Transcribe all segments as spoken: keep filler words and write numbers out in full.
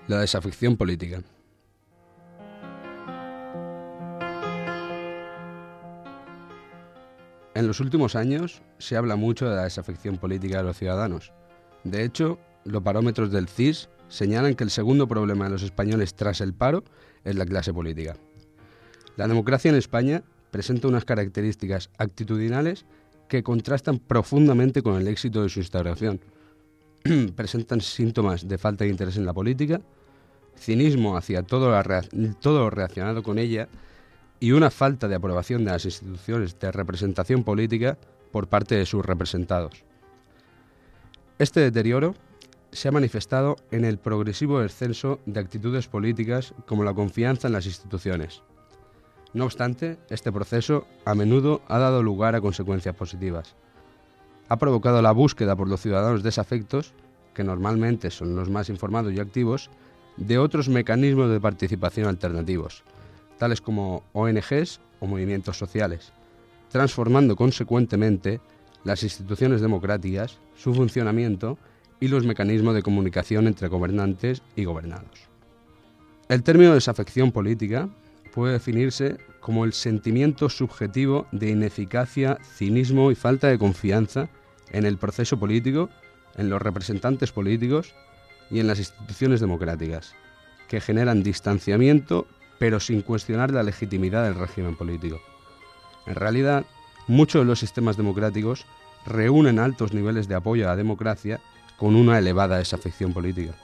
La desafección política. En los últimos años se habla mucho de la desafección política de los ciudadanos. De hecho, los barómetros del C I S señalan que el segundo problema de los españoles tras el paro es la clase política. La democracia en España presenta unas características actitudinales que contrastan profundamente con el éxito de su instauración. Presentan síntomas de falta de interés en la política, cinismo hacia todo lo, rea- todo lo relacionado con ella y una falta de aprobación de las instituciones de representación política por parte de sus representados. Este deterioro se ha manifestado en el progresivo descenso de actitudes políticas como la confianza en las instituciones. No obstante, este proceso a menudo ha dado lugar a consecuencias positivas. Ha provocado la búsqueda por los ciudadanos desafectos, que normalmente son los más informados y activos, de otros mecanismos de participación alternativos, tales como O N Ges o movimientos sociales, transformando consecuentemente las instituciones democráticas, su funcionamiento y los mecanismos de comunicación entre gobernantes y gobernados. El término desafección política puede definirse como el sentimiento subjetivo de ineficacia, cinismo y falta de confianza en el proceso político, en los representantes políticos y en las instituciones democráticas, que generan distanciamiento pero sin cuestionar la legitimidad del régimen político. En realidad, muchos de los sistemas democráticos reúnen altos niveles de apoyo a la democracia con una elevada desafección política.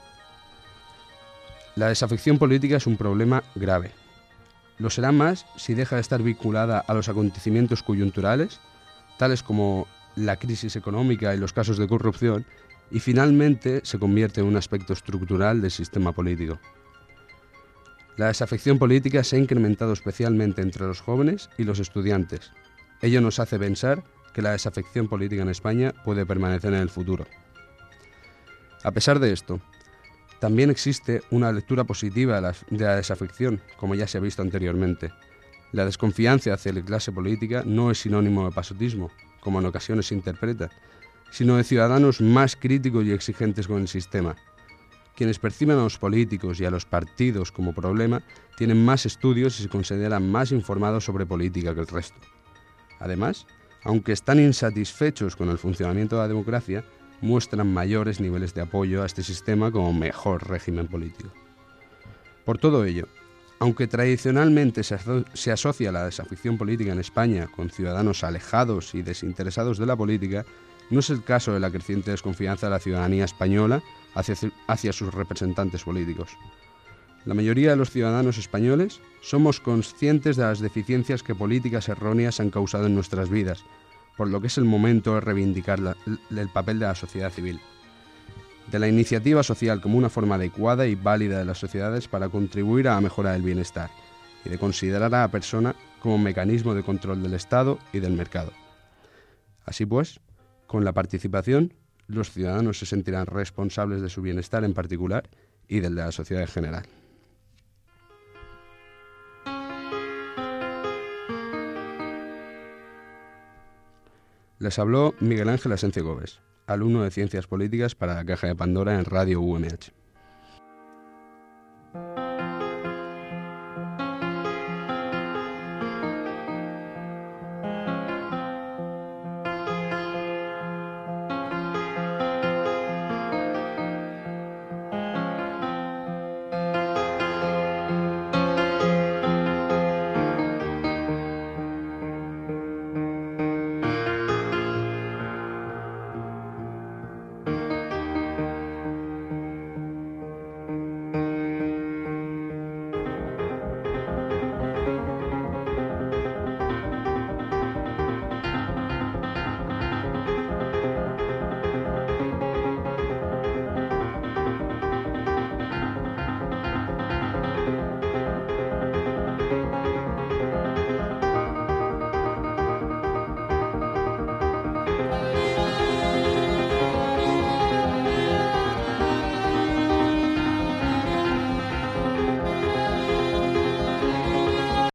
La desafección política es un problema grave. Lo será más si deja de estar vinculada a los acontecimientos coyunturales, tales como la crisis económica y los casos de corrupción, y finalmente se convierte en un aspecto estructural del sistema político. La desafección política se ha incrementado especialmente entre los jóvenes y los estudiantes. Ello nos hace pensar que la desafección política en España puede permanecer en el futuro. A pesar de esto, también existe una lectura positiva de la, de la desafección, como ya se ha visto anteriormente. La desconfianza hacia la clase política no es sinónimo de pasotismo, como en ocasiones se interpreta, sino de ciudadanos más críticos y exigentes con el sistema. Quienes perciben a los políticos y a los partidos como problema tienen más estudios y se consideran más informados sobre política que el resto. Además, aunque están insatisfechos con el funcionamiento de la democracia, muestran mayores niveles de apoyo a este sistema como mejor régimen político. Por todo ello, aunque tradicionalmente se, aso- se asocia la desafección política en España con ciudadanos alejados y desinteresados de la política, no es el caso de la creciente desconfianza de la ciudadanía española hacia, hacia sus representantes políticos. La mayoría de los ciudadanos españoles somos conscientes de las deficiencias que políticas erróneas han causado en nuestras vidas, por lo que es el momento de reivindicar la, el papel de la sociedad civil, de la iniciativa social como una forma adecuada y válida de las sociedades para contribuir a la mejora del bienestar, y de considerar a la persona como mecanismo de control del Estado y del mercado. Así pues, con la participación, los ciudadanos se sentirán responsables de su bienestar en particular y del de la sociedad en general. Les habló Miguel Ángel Asencio Gómez, alumno de Ciencias Políticas para la Caja de Pandora en Radio U M H.